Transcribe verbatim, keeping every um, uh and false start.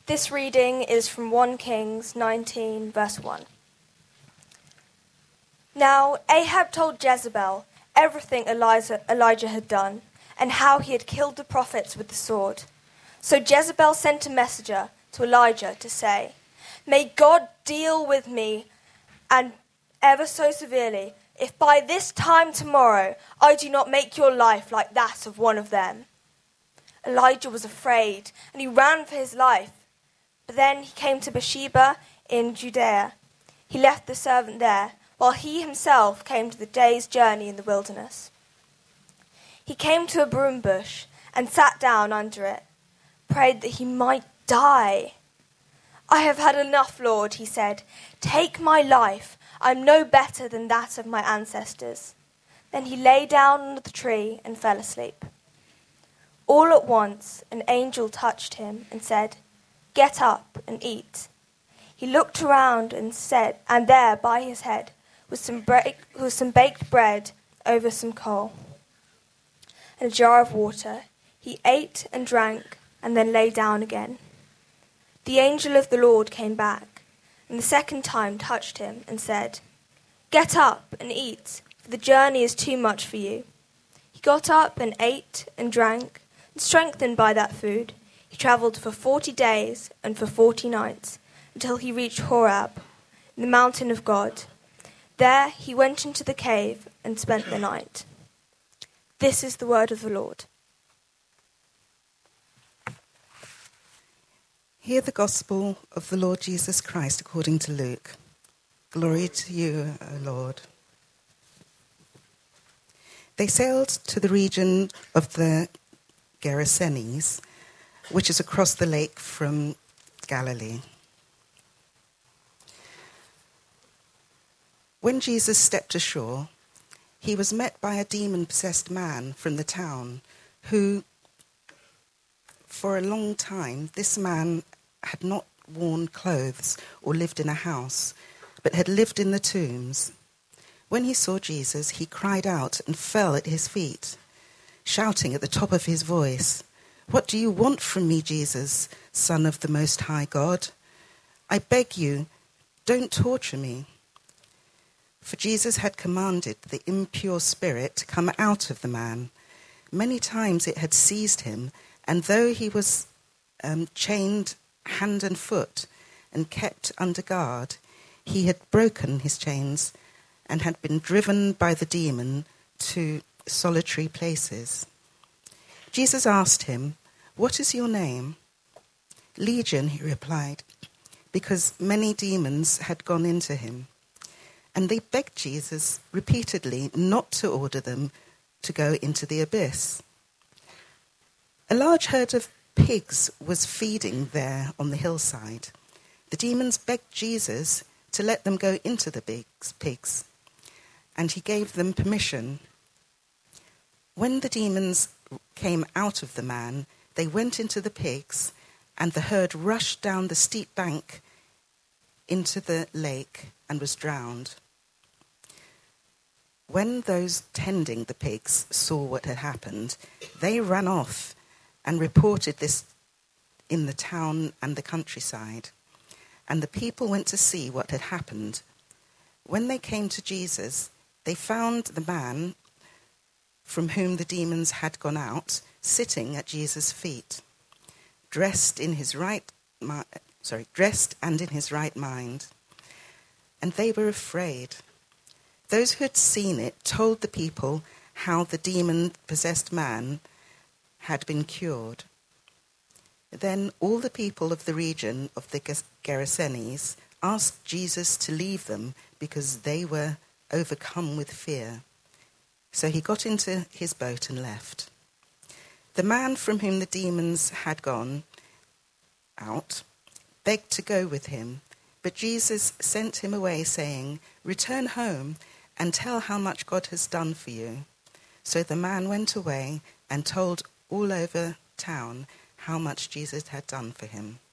This reading is from First Kings nineteen, verse one. Now Ahab told Jezebel everything Elijah, Elijah had done, and how he had killed the prophets with the sword. So Jezebel sent a messenger to Elijah to say, "May God deal with me, and ever so severely, if by this time tomorrow I do not make your life like that of one of them." Elijah was afraid, and he ran for his life. But then he came to Bathsheba in Judea. He left the servant there, while he himself came to the day's journey in the wilderness. He came to a broom bush and sat down under it, prayed that he might die. "I have had enough, Lord," he said. "Take my life. I am no better than that of my ancestors." Then he lay down under the tree and fell asleep. All at once an angel touched him and said, "Get up and eat." He looked around and said, and there by his head was some, break, was some baked bread over some coal and a jar of water. He ate and drank and then lay down again. The angel of the Lord came back and the second time touched him and said, "Get up and eat, for the journey is too much for you." He got up and ate and drank, and strengthened by that food, he travelled for forty days and for forty nights, until he reached Horeb, the mountain of God. There he went into the cave and spent the night. This is the word of the Lord. Hear the gospel of the Lord Jesus Christ according to Luke. Glory to you, O Lord. They sailed to the region of the Gerasenes, which is across the lake from Galilee. When Jesus stepped ashore, he was met by a demon-possessed man from the town who, for a long time, this man had not worn clothes or lived in a house, but had lived in the tombs. When he saw Jesus, he cried out and fell at his feet, shouting at the top of his voice, "What do you want from me, Jesus, Son of the Most High God? I beg you, don't torture me." For Jesus had commanded the impure spirit to come out of the man. Many times it had seized him, and though he was um, chained hand and foot and kept under guard, he had broken his chains and had been driven by the demon to solitary places. Jesus asked him, "What is your name?" "Legion," he replied, because many demons had gone into him. And they begged Jesus repeatedly not to order them to go into the abyss. A large herd of pigs was feeding there on the hillside. The demons begged Jesus to let them go into the pigs, and he gave them permission. When the demons came out of the man, they went into the pigs, and the herd rushed down the steep bank into the lake and was drowned. When those tending the pigs saw what had happened, they ran off and reported this in the town and the countryside. And the people went to see what had happened. When they came to Jesus, they found the man from whom the demons had gone out sitting at Jesus' feet, dressed in his right mi- sorry, dressed and in his right mind. And they were afraid. Those who had seen it told the people how the demon-possessed man had been cured. Then all the people of the region of the Gerasenes asked Jesus to leave them because they were overcome with fear. So he got into his boat and left. The man from whom the demons had gone out begged to go with him, but Jesus sent him away, saying, "Return home and tell how much God has done for you." So the man went away and told all over town how much Jesus had done for him.